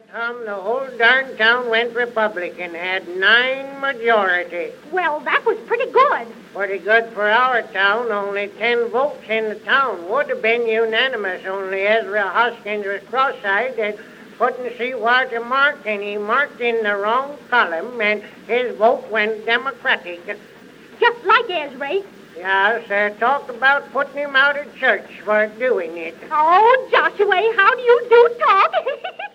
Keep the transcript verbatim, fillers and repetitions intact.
Tom, the whole darn town went Republican, had nine majority. Well, that was pretty good. Pretty good for our town, only ten votes in the town. Would have been unanimous, only Ezra Hoskins was cross-eyed and couldn't see where to mark, and he marked in the wrong column, and his vote went Democratic. Just like Ezra. Yes, uh, talk about putting him out of church for doing it. Oh, Joshua, how do you do talk?